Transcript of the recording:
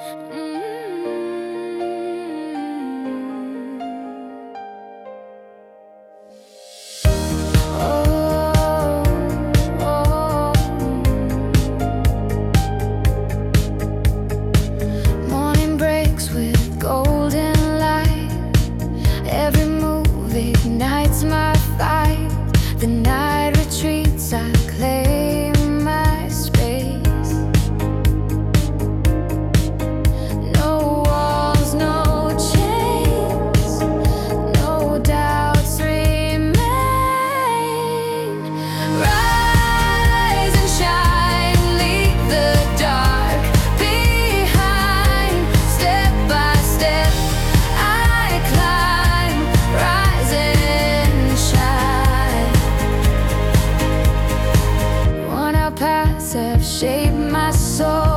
Morning breaks with golden light. Every move ignites my fight. The night retreats, I claim my space. No walls, no chains, no doubts remain. Rise and shine, leave the dark behind. Step by step, I climb. Rise and shine. Worn out paths have shaped my soul.